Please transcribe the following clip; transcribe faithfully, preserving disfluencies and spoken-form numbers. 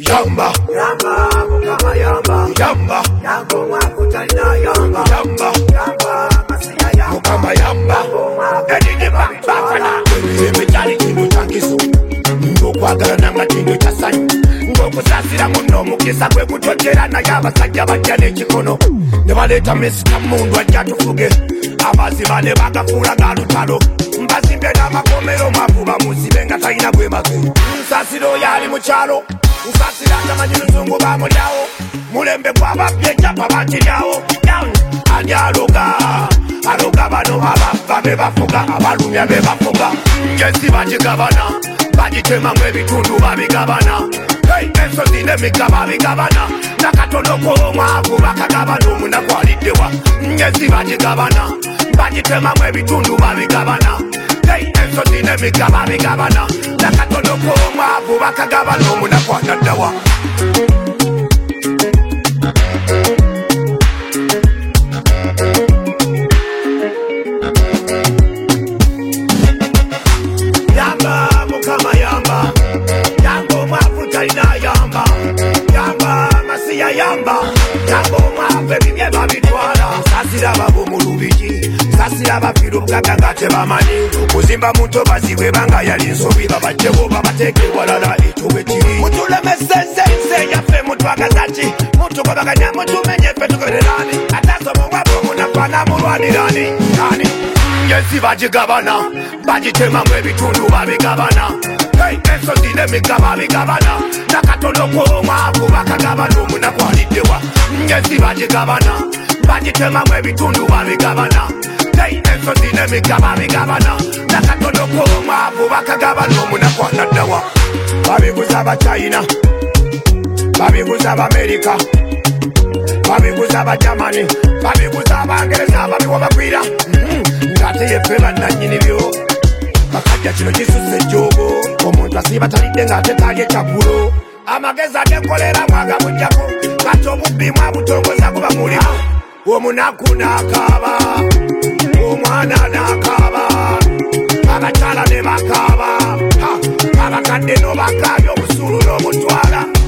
Yamba, Yamba, Mukama Yamba, Yamba, Yango Mwakutalina Yamba, Yamba, Yamba, Masiya Yamba, Mukama Yamba, Edini Babana, Emitali kintu chankisu, Ngokwagala nanga kintu chasanyu, Ngokusasira muno mukisa kwe kutotera na yabasajja bajja n'ekikono, ne baleeta mesita mundu ajja tufuge, abazi bane bagafuula ga lutalo, mbazimbe n'amakomero mavuba musibe nga talina gwemage, nsasiro yali mu kyalo, nsasira tamanyi luzungu bamulyawo, mulembe gw'ababye japa bakiryawo, ani aloga, aloga bano abava be bafuga, abalumya be bafuga, ngesi bagigabana, bagitemamu ebitundu babigabana, ensozi n'emigaba bigabana, nakatono k'omwavu bakagabana omunaku aliddewa, ngesi bagigabana, bagitemamu ebitundu babigabana, ensozi n'emigaba bigabana, nakatono k'omwavu bakagabana omunaku anaddawa. Yamba, Mukama Yamba, Yango mwavu talina Yamba, Yamba, Masiya Yamba, Yango mwavu ebibye babitwala, nsasira babo mu lubigi, nsasira bafiira obugaga nga tebamanyi, okuzimba muto bazibwe banga yali nsobi babajjewo babateeke walala etuwe kiri. Mutulemese nze yaffe mutwagaza ki, mutugobaganya mutumenye ffe tugobererani, atasoma omwavu omunafana mulwanirani, ani? Ngesi bagigabana, bagitemamu ebitundu babigabana, ensozi n'emigaba bigabana, nakatono k'omwavu bakagabana omunaku aliddewa. Ngesi bagigabana, bagitemamu ebitundu babigabana, ensozi n'emigaba bigabana, nakatono k'omwavu bakagabana omunaku anaddawa. Babiguza Abachina, babiguza Abamerika, babiguza Abajamani, babiguza Abangereza babiwa bagwira, ng'ate yeffe bannannyini byo. Bakajja kino kisusse ejjoogo, omuntu asiiba talidde ng'ate talya ekyagulo. Amagezi agenkolera mwaga mujjako, kati obubbi mwabutongoza guba mulimu. Omunaku n'akaaba, omwana n'akaaba, abakyala ne bakaaba, abakadde n'obakaabya obusuulu n'obutwala.